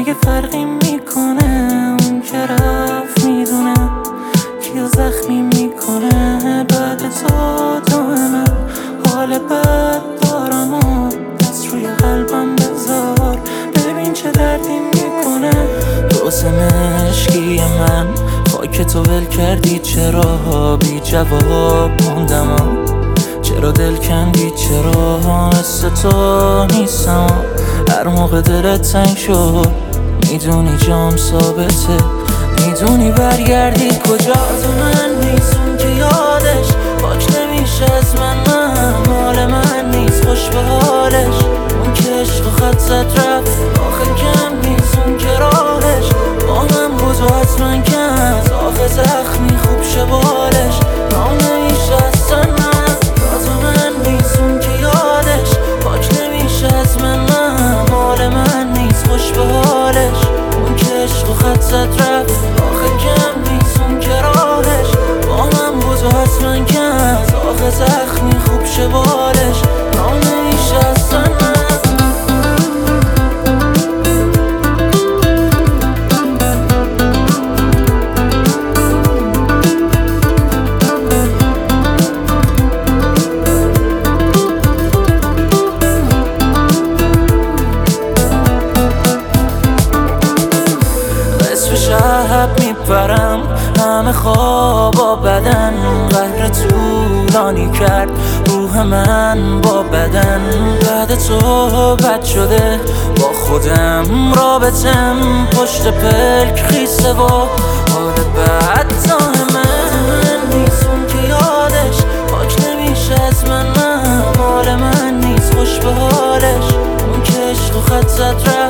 مگه فرقی میکنه اون که رفت میدونه کیو زخمی میکنه بعد تو من حال بد دارم و دست روی قلبم بذار ببین چه دردی میکنه دوست مشکی من خاک تو ول کردی چرا بی جواب موندم چرا دل کندی چرا مثل تو نیستم هر موقع دلت تنگ شد میدونی جام ثابته میدونی برگردی کجا تو من نیست اون که یادش پاک نمیشه از من مال من نیست خوش به حالش اون که عشق و خط زد رفت آخه کم نیست اون که راهش با من بود و حتما کن آخه زخمی خوب شه بالش رام نمیشه اصلا من تو من نیست اون که یادش پاک نمیشه از من مال من نیست خوش به حالش اون که عشق و خط زد رفت آخه کم نیست اون که راهش با من بود و حتما کن آخه زخمی خوب شه بالش رام نمیشه اصلا من شب میپرم همه خوابا بدن قهر طولانی کرد روح من با بدن بعد تو بد شده با خودم رابطم پشت پلک خیسه و حال بد من نیست اون که یادش پاک نمیشه از من مال من نیست خوش به حالش اون که عشق و خط زد